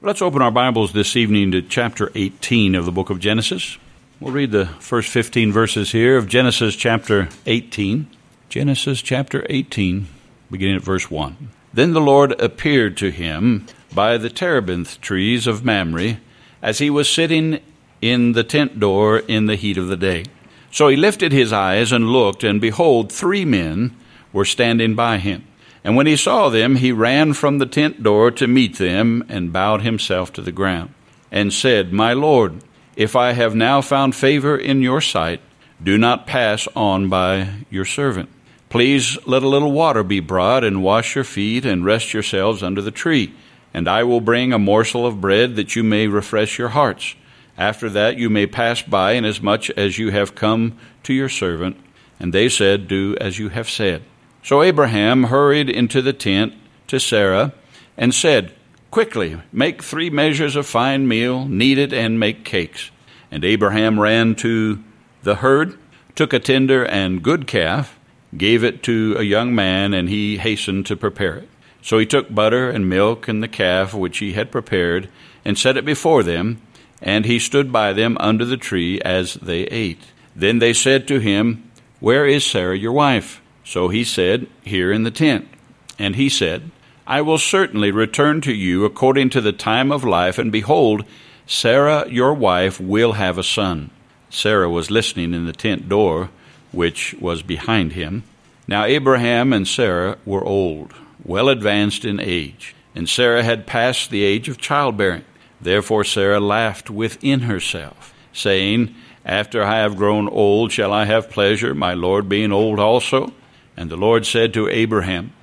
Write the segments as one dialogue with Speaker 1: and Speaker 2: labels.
Speaker 1: Let's open our Bibles this evening to chapter 18 of the book of Genesis. We'll read the first 15 verses here of Genesis chapter 18. Genesis chapter 18, beginning at verse 1. Then the Lord appeared to him by the terebinth trees of Mamre, as he was sitting in the tent door in the heat of the day. So he lifted his eyes and looked, and behold, 3 men were standing by him. And when he saw them, he ran from the tent door to meet them, and bowed himself to the ground, and said, My Lord, if I have now found favor in your sight, do not pass on by your servant. Please let a little water be brought, and wash your feet, and rest yourselves under the tree. And I will bring a morsel of bread, that you may refresh your hearts. After that you may pass by, inasmuch as you have come to your servant. And they said, Do as you have said. So Abraham hurried into the tent to Sarah, and said, Quickly, make 3 measures of fine meal, knead it, and make cakes. And Abraham ran to the herd, took a tender and good calf, gave it to a young man, and he hastened to prepare it. So he took butter and milk and the calf which he had prepared, and set it before them, and he stood by them under the tree as they ate. Then they said to him, Where is Sarah your wife? So he said, Here in the tent. And he said, I will certainly return to you according to the time of life, and behold, Sarah your wife will have a son. Sarah was listening in the tent door, which was behind him. Now Abraham and Sarah were old, well advanced in age, and Sarah had passed the age of childbearing. Therefore Sarah laughed within herself, saying, After I have grown old, shall I have pleasure, my Lord being old also? And the Lord said to Abraham,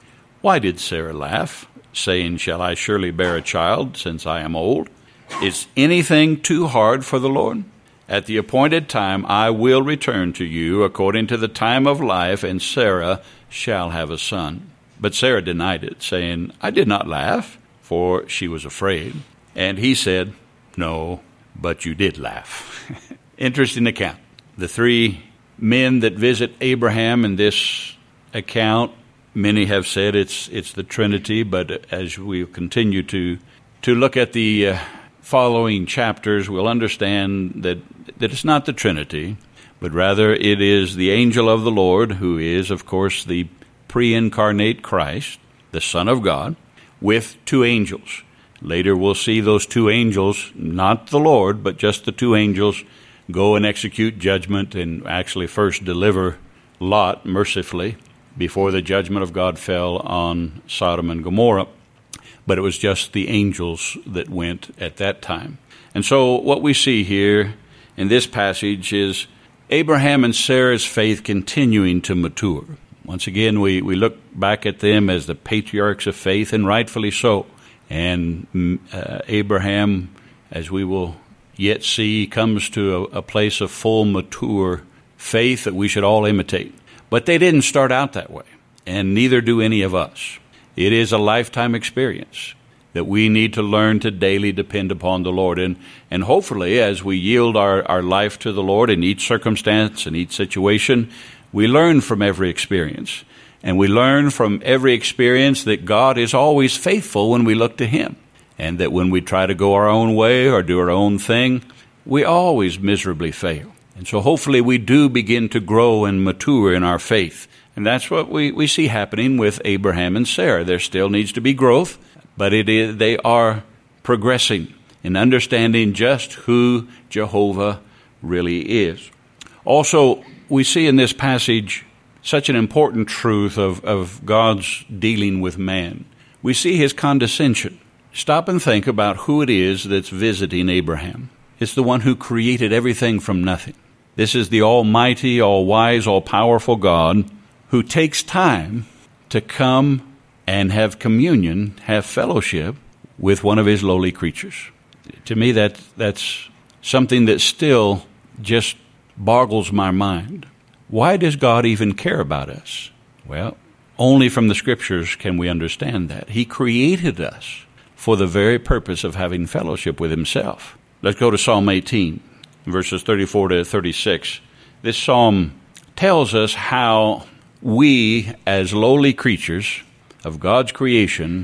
Speaker 1: Why did Sarah laugh, saying, Shall I surely bear a child, since I am old? Is anything too hard for the Lord? At the appointed time I will return to you according to the time of life, and Sarah shall have a son. But Sarah denied it, saying, I did not laugh, for she was afraid. And he said, No, but you did laugh. Interesting account. The 3 men that visit Abraham in this account, many have said it's the Trinity, but as we continue to look at the following chapters, we'll understand that it's not the Trinity, but rather it is the angel of the Lord, who is, of course, the pre-incarnate Christ, the Son of God, with 2 angels. Later we'll see those 2 angels, not the Lord, but just the 2 angels, go and execute judgment and actually first deliver Lot mercifully before the judgment of God fell on Sodom and Gomorrah. But it was just the angels that went at that time. And so what we see here in this passage is Abraham and Sarah's faith continuing to mature. Once again, we look back at them as the patriarchs of faith, and rightfully so. And Abraham, as we will yet see, comes to a place of full, mature faith that we should all imitate. But they didn't start out that way, and neither do any of us. It is a lifetime experience that we need to learn to daily depend upon the Lord. And hopefully, as we yield our life to the Lord in each circumstance and each situation, we learn from every experience. And we learn from every experience that God is always faithful when we look to Him. And that when we try to go our own way or do our own thing, we always miserably fail. And so hopefully we do begin to grow and mature in our faith. And that's what we see happening with Abraham and Sarah. There still needs to be growth, but they are progressing in understanding just who Jehovah really is. Also, we see in this passage such an important truth of God's dealing with man. We see His condescension. Stop and think about who it is that's visiting Abraham. It's the one who created everything from nothing. This is the almighty, all-wise, all-powerful God who takes time to come and have communion, have fellowship with one of His lowly creatures. To me, that's something that still just boggles my mind. Why does God even care about us? Well, only from the Scriptures can we understand that. He created us for the very purpose of having fellowship with Himself. Let's go to Psalm 18, verses 34 to 36. This psalm tells us how we, as lowly creatures of God's creation,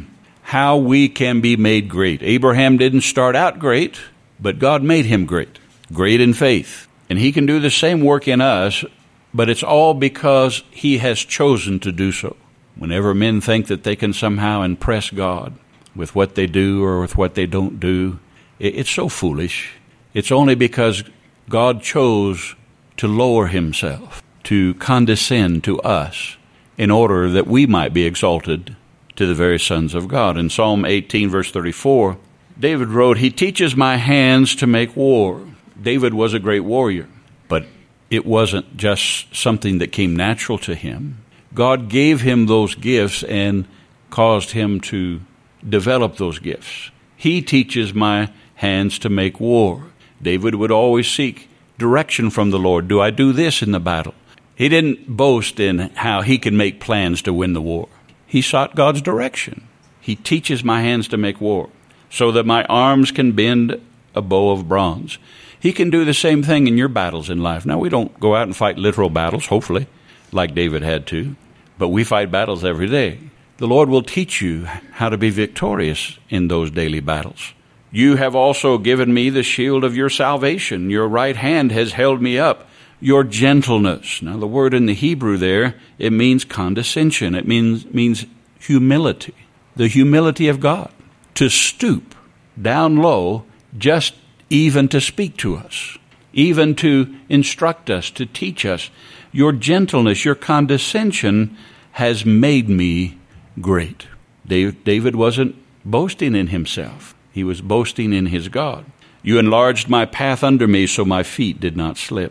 Speaker 1: how we can be made great. Abraham didn't start out great, but God made him great in faith. And he can do the same work in us, but it's all because he has chosen to do so. Whenever men think that they can somehow impress God with what they do or with what they don't do, it's so foolish. It's only because God chose to lower himself, to condescend to us, in order that we might be exalted to the very sons of God. In Psalm 18, verse 34, David wrote, "He teaches my hands to make war." David was a great warrior, but it wasn't just something that came natural to him. God gave him those gifts and caused him to develop those gifts. He teaches my hands to make war. David would always seek direction from the Lord. Do I do this in the battle? He didn't boast in how he could make plans to win the war. He sought God's direction. He teaches my hands to make war so that my arms can bend a bow of bronze. He can do the same thing in your battles in life. Now, we don't go out and fight literal battles, hopefully, like David had to, but we fight battles every day. The Lord will teach you how to be victorious in those daily battles. You have also given me the shield of your salvation. Your right hand has held me up. Your gentleness. Now, the word in the Hebrew there, it means condescension. It means humility. The humility of God. To stoop down low, just even to speak to us, even to instruct us, to teach us. Your gentleness, your condescension has made me great. David wasn't boasting in himself. He was boasting in his God. You enlarged my path under me so my feet did not slip.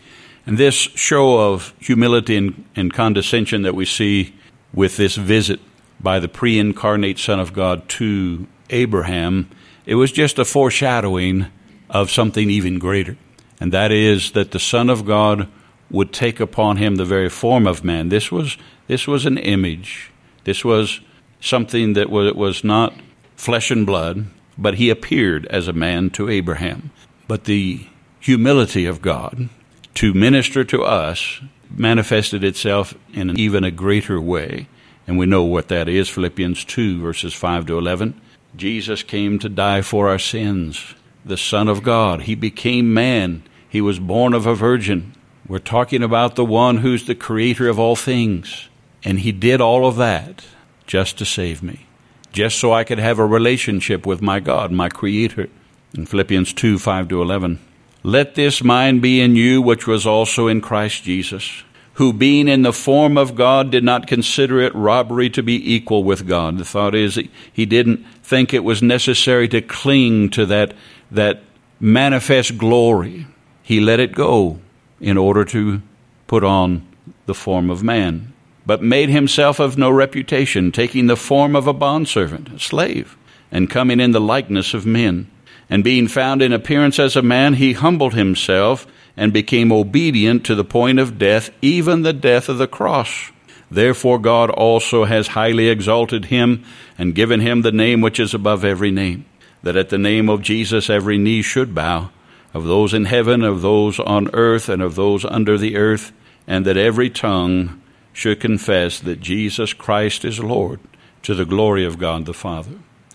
Speaker 1: And this show of humility and condescension that we see with this visit by the pre-incarnate Son of God to Abraham, it was just a foreshadowing of something even greater. And that is that the Son of God would take upon him the very form of man. This was an image. This was something that was not flesh and blood, but he appeared as a man to Abraham. But the humility of God to minister to us manifested itself in even a greater way. And we know what that is, Philippians 2, verses 5 to 11. Jesus came to die for our sins. The Son of God, he became man. He was born of a virgin. We're talking about the one who's the creator of all things. And he did all of that just to save me, just so I could have a relationship with my God, my creator. In Philippians 2, 5 to 11. Let this mind be in you, which was also in Christ Jesus, who being in the form of God did not consider it robbery to be equal with God. The thought is that he didn't think it was necessary to cling to that manifest glory. He let it go in order to put on the form of man, but made himself of no reputation, taking the form of a bondservant, a slave, and coming in the likeness of men. And being found in appearance as a man, he humbled himself and became obedient to the point of death, even the death of the cross. Therefore God also has highly exalted him and given him the name which is above every name, that at the name of Jesus every knee should bow, of those in heaven, of those on earth, and of those under the earth, and that every tongue should confess that Jesus Christ is Lord, to the glory of God the Father.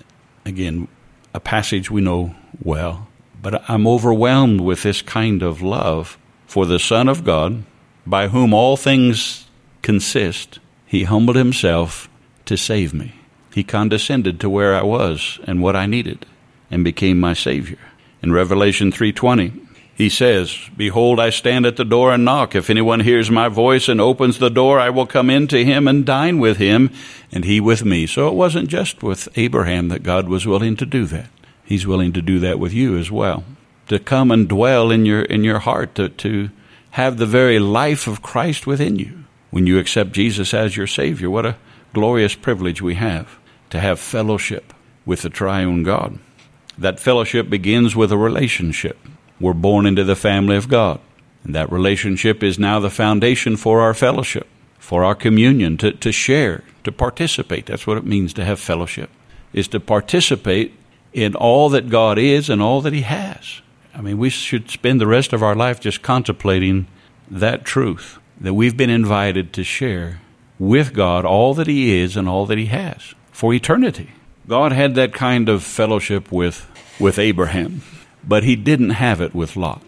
Speaker 1: Again, a passage we know well, but I'm overwhelmed with this kind of love for the Son of God, by whom all things consist. He humbled himself to save me. He condescended to where I was and what I needed, and became my Savior. In Revelation 3:20, he says, Behold, I stand at the door and knock. If anyone hears my voice and opens the door, I will come in to him and dine with him, and he with me. So it wasn't just with Abraham that God was willing to do that. He's willing to do that with you as well. To come and dwell in your heart, to have the very life of Christ within you. When you accept Jesus as your Savior, what a glorious privilege we have to have fellowship with the triune God. That fellowship begins with a relationship. We're born into the family of God. And that relationship is now the foundation for our fellowship, for our communion, to share, to participate. That's what it means to have fellowship, is to participate in all that God is and all that he has. I mean, we should spend the rest of our life just contemplating that truth, that we've been invited to share with God all that he is and all that he has for eternity. God had that kind of fellowship with Abraham, but he didn't have it with Lot.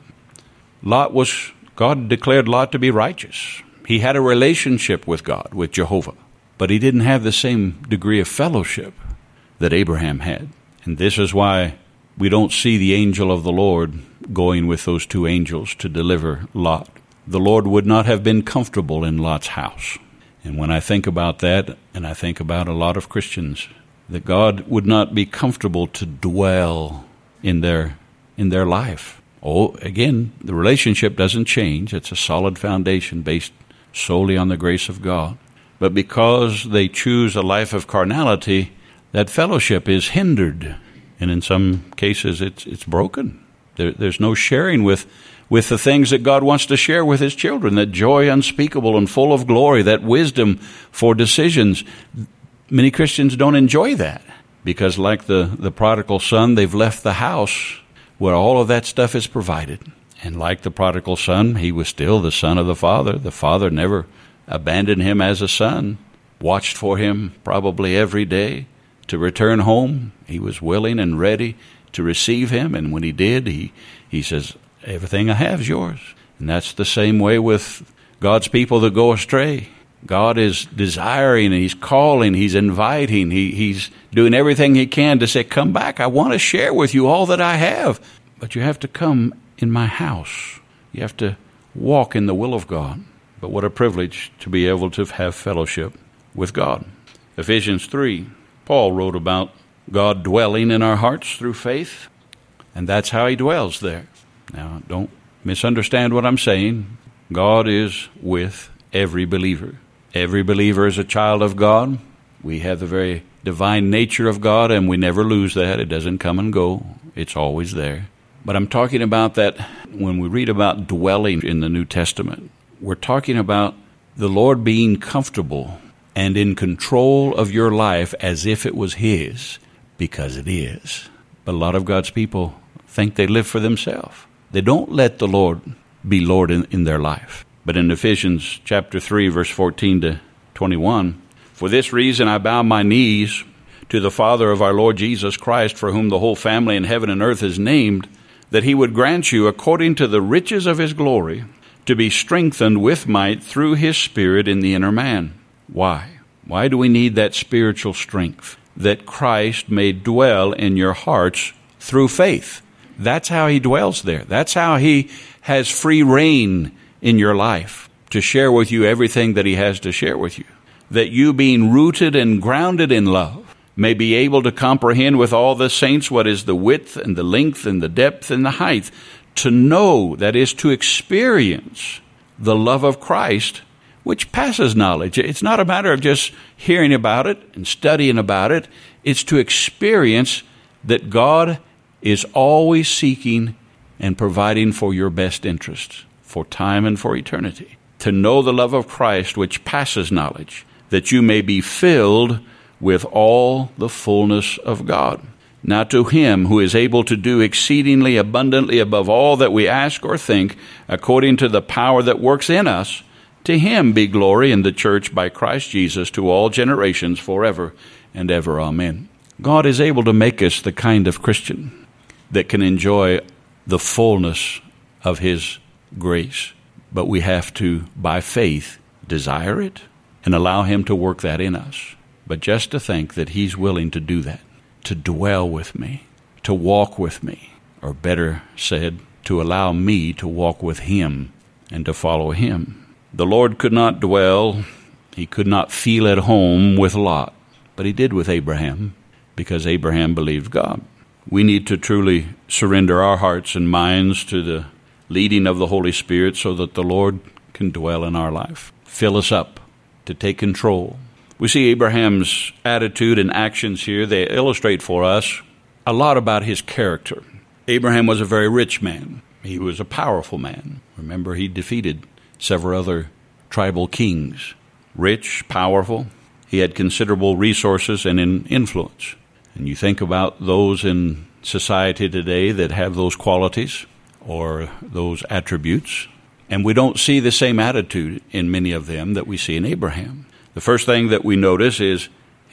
Speaker 1: God declared Lot to be righteous. He had a relationship with God, with Jehovah, but he didn't have the same degree of fellowship that Abraham had. And this is why we don't see the angel of the Lord going with those two angels to deliver Lot. The Lord would not have been comfortable in Lot's house. And when I think about that, and I think about a lot of Christians, that God would not be comfortable to dwell in their life. Oh, again, the relationship doesn't change. It's a solid foundation based solely on the grace of God. But because they choose a life of carnality, that fellowship is hindered. And in some cases, it's broken. There's no sharing with the things that God wants to share with his children, that joy unspeakable and full of glory, that wisdom for decisions. Many Christians don't enjoy that because, like the prodigal son, they've left the house where all of that stuff is provided. And like the prodigal son, he was still the son of the father. The father never abandoned him as a son, watched for him probably every day to return home. He was willing and ready to receive him. And when he did, he says, everything I have is yours. And that's the same way with God's people that go astray. God is desiring, and he's calling, he's inviting, he's doing everything he can to say, come back, I want to share with you all that I have. But you have to come in my house. You have to walk in the will of God. But what a privilege to be able to have fellowship with God. Ephesians 3, Paul wrote about God dwelling in our hearts through faith, and that's how he dwells there. Now, don't misunderstand what I'm saying. God is with every believer. Every believer is a child of God. We have the very divine nature of God, and we never lose that. It doesn't come and go. It's always there. But I'm talking about that when we read about dwelling in the New Testament, we're talking about the Lord being comfortable and in control of your life as if it was his, because it is. But a lot of God's people think they live for themselves. They don't let the Lord be Lord in their life. But in Ephesians chapter 3, verse 14 to 21, for this reason I bow my knees to the Father of our Lord Jesus Christ, for whom the whole family in heaven and earth is named, that he would grant you, according to the riches of his glory, to be strengthened with might through his Spirit in the inner man. Why? Why do we need that spiritual strength? That Christ may dwell in your hearts through faith. That's how he dwells there. That's how he has free reign in your life to share with you everything that he has to share with you. That you, being rooted and grounded in love, may be able to comprehend with all the saints what is the width and the length and the depth and the height, to know, that is, to experience the love of Christ, which passes knowledge. It's not a matter of just hearing about it and studying about it. It's to experience that God is always seeking and providing for your best interests, for time and for eternity. To know the love of Christ, which passes knowledge, that you may be filled with all the fullness of God. Now to him who is able to do exceedingly abundantly above all that we ask or think, according to the power that works in us, to him be glory in the church by Christ Jesus to all generations forever and ever. Amen. God is able to make us the kind of Christian that can enjoy the fullness of his grace. But we have to, by faith, desire it and allow him to work that in us. But just to think that he's willing to do that, to dwell with me, to walk with me, or better said, to allow me to walk with him and to follow him. The Lord could not dwell, he could not feel at home with Lot, but he did with Abraham, because Abraham believed God. We need to truly surrender our hearts and minds to the leading of the Holy Spirit so that the Lord can dwell in our life. Fill us up to take control. We see Abraham's attitude and actions here. They illustrate for us a lot about his character. Abraham was a very rich man. He was a powerful man. Remember, he defeated several other tribal kings. Rich, powerful. He had considerable resources and influence. And you think about those in society today that have those qualities or those attributes, and we don't see the same attitude in many of them that we see in Abraham. The first thing that we notice is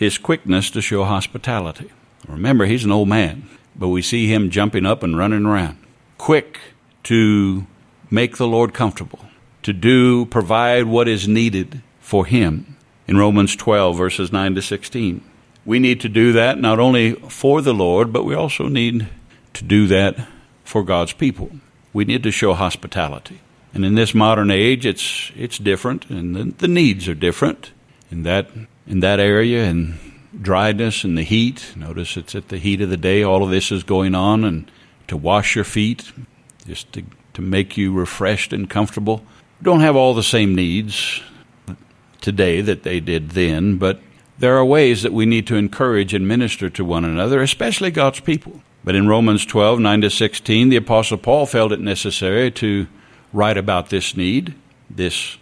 Speaker 1: his quickness to show hospitality. Remember, he's an old man, but we see him jumping up and running around, quick to make the Lord comfortable, to provide what is needed for him. In Romans 12, verses 9 to 16, we need to do that not only for the Lord, but we also need to do that for God's people. We need to show hospitality. And in this modern age, it's different, and the needs are different in that area, and dryness and the heat. Notice it's at the heat of the day. All of this is going on, and to wash your feet, just to make you refreshed and comfortable. We don't have all the same needs today that they did then, but there are ways that we need to encourage and minister to one another, especially God's people. But in Romans 12, 9 to 16, the Apostle Paul felt it necessary to write about this need, this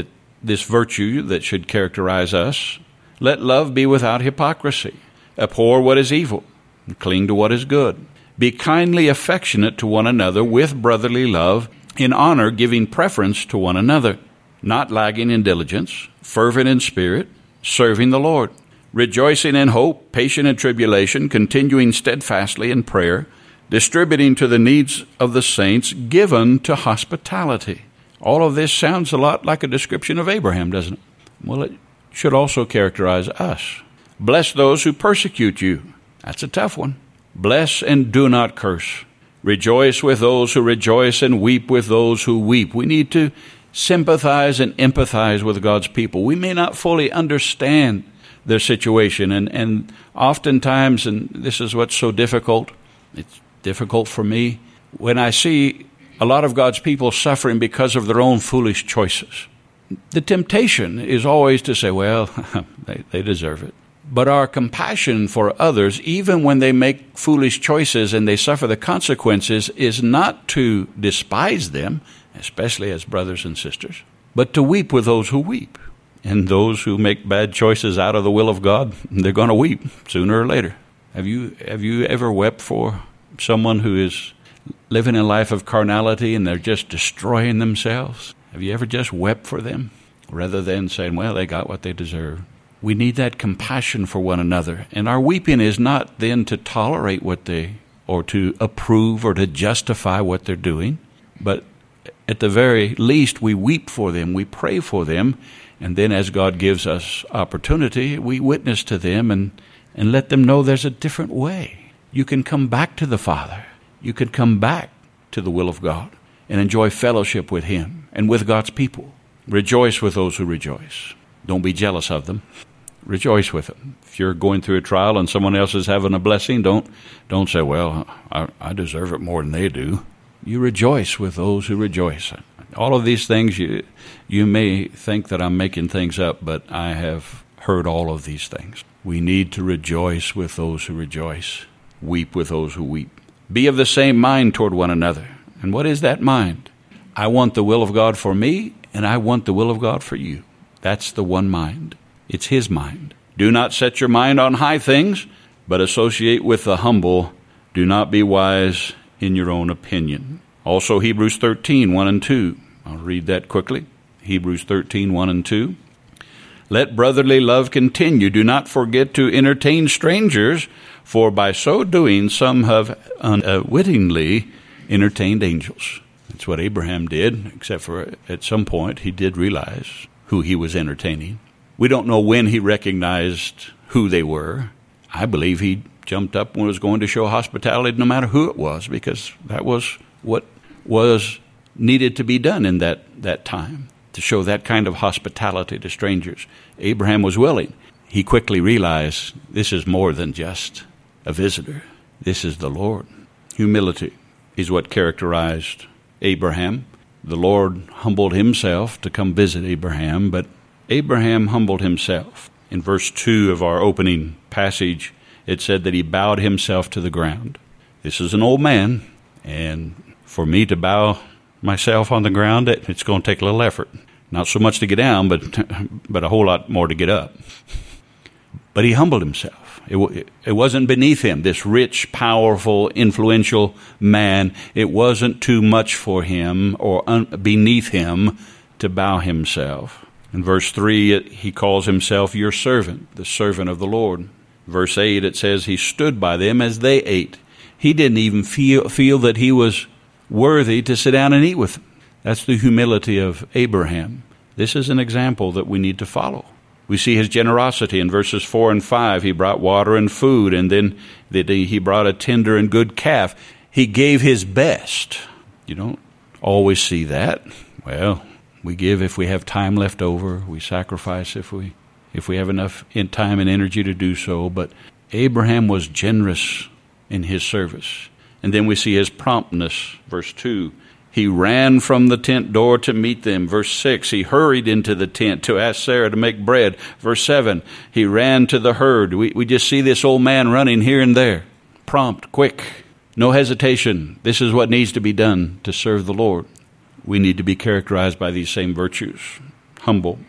Speaker 1: virtue that should characterize us. Let love be without hypocrisy. Abhor what is evil, and cling to what is good. Be kindly affectionate to one another with brotherly love, in honor giving preference to one another, not lagging in diligence, fervent in spirit, serving the Lord, rejoicing in hope, patient in tribulation, continuing steadfastly in prayer, distributing to the needs of the saints, given to hospitality. All of this sounds a lot like a description of Abraham, doesn't it? Well, it should also characterize us. Bless those who persecute you. That's a tough one. Bless and do not curse. Rejoice with those who rejoice and weep with those who weep. We need to sympathize and empathize with God's people. We may not fully understand their situation, and oftentimes, and this is what's so difficult, it's difficult for me, when I see a lot of God's people suffering because of their own foolish choices. The temptation is always to say, well, they deserve it. But our compassion for others, even when they make foolish choices and they suffer the consequences, is not to despise them, especially as brothers and sisters, but to weep with those who weep. And those who make bad choices out of the will of God, they're going to weep sooner or later. Have you ever wept for someone who is living a life of carnality and they're just destroying themselves? Have you ever just wept for them rather than saying, well, they got what they deserve? We need that compassion for one another. And our weeping is not then to tolerate or to approve or to justify what they're doing, but at the very least, we weep for them, we pray for them, and then as God gives us opportunity, we witness to them and let them know there's a different way. You can come back to the Father. You can come back to the will of God and enjoy fellowship with Him and with God's people. Rejoice with those who rejoice. Don't be jealous of them. Rejoice with them. If you're going through a trial and someone else is having a blessing, don't say, well, I deserve it more than they do. You rejoice with those who rejoice. All of these things, you may think that I'm making things up, but I have heard all of these things. We need to rejoice with those who rejoice, weep with those who weep. Be of the same mind toward one another. And what is that mind? I want the will of God for me, and I want the will of God for you. That's the one mind. It's His mind. Do not set your mind on high things, but associate with the humble. Do not be wise in your own opinion. Also Hebrews 13, 1 and 2. I'll read that quickly. Hebrews 13, 1 and 2. Let brotherly love continue. Do not forget to entertain strangers, for by so doing some have unwittingly entertained angels. That's what Abraham did, except for at some point he did realize who he was entertaining. We don't know when he recognized who they were. I believe he jumped up and was going to show hospitality no matter who it was, because that was what was needed to be done in that time, to show that kind of hospitality to strangers. Abraham was willing. He quickly realized this is more than just a visitor. This is the Lord. Humility is what characterized Abraham. The Lord humbled Himself to come visit Abraham, but Abraham humbled himself. In verse 2 of our opening passage, it said that he bowed himself to the ground. This is an old man, and for me to bow myself on the ground, it's going to take a little effort. Not so much to get down, but a whole lot more to get up. But he humbled himself. It wasn't beneath him, this rich, powerful, influential man. It wasn't too much for him or beneath him to bow himself. In verse 3, he calls himself your servant, the servant of the Lord. Verse 8, it says he stood by them as they ate. He didn't even feel that he was worthy to sit down and eat with them. That's the humility of Abraham. This is an example that we need to follow. We see his generosity in verses 4 and 5. He brought water and food, and then he brought a tender and good calf. He gave his best. You don't always see that. Well, we give if we have time left over. We sacrifice if we have enough time and energy to do so. But Abraham was generous in his service. And then we see his promptness. Verse 2, he ran from the tent door to meet them. Verse 6, he hurried into the tent to ask Sarah to make bread. Verse 7, he ran to the herd. We just see this old man running here and there. Prompt, quick, no hesitation. This is what needs to be done to serve the Lord. We need to be characterized by these same virtues. Humble.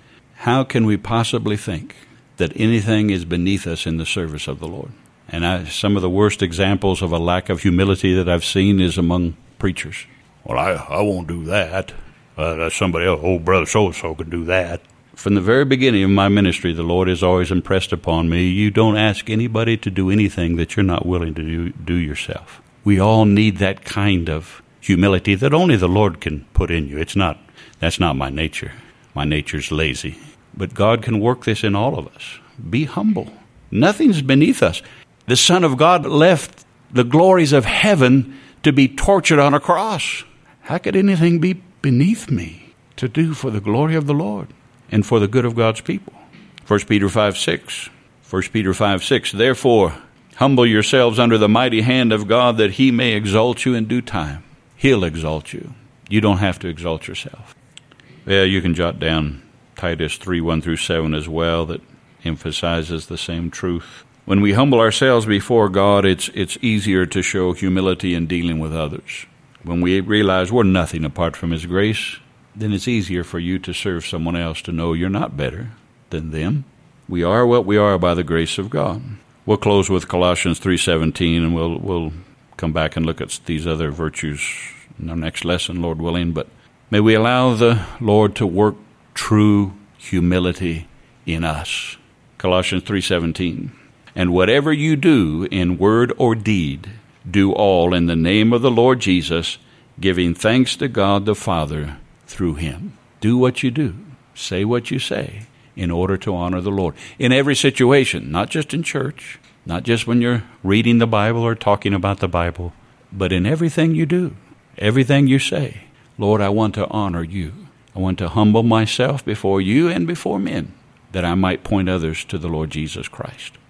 Speaker 1: How can we possibly think that anything is beneath us in the service of the Lord? And some of the worst examples of a lack of humility that I've seen is among preachers. Well, I won't do that. Somebody else, old brother so-and-so can do that. From the very beginning of my ministry, the Lord has always impressed upon me, you don't ask anybody to do anything that you're not willing to do yourself. We all need that kind of humility that only the Lord can put in you. That's not my nature. My nature's lazy. But God can work this in all of us. Be humble. Nothing's beneath us. The Son of God left the glories of heaven to be tortured on a cross. How could anything be beneath me to do for the glory of the Lord and for the good of God's people? 1 Peter 5:6. 1 Peter 5:6. Therefore, humble yourselves under the mighty hand of God, that he may exalt you in due time. He'll exalt you. You don't have to exalt yourself. Yeah, you can jot down Titus 3:1-7 as well, that emphasizes the same truth. When we humble ourselves before God, it's easier to show humility in dealing with others. When we realize we're nothing apart from his grace, then it's easier for you to serve someone else, to know you're not better than them. We are what we are by the grace of God. We'll close with Colossians 3:17, and we'll come back and look at these other virtues in our next lesson, Lord willing. But may we allow the Lord to work true humility in us. Colossians 3:17. And whatever you do in word or deed, do all in the name of the Lord Jesus, giving thanks to God the Father through him. Do what you do. Say what you say in order to honor the Lord. In every situation, not just in church, not just when you're reading the Bible or talking about the Bible, but in everything you do, everything you say. Lord, I want to honor you. I want to humble myself before you and before men, that I might point others to the Lord Jesus Christ.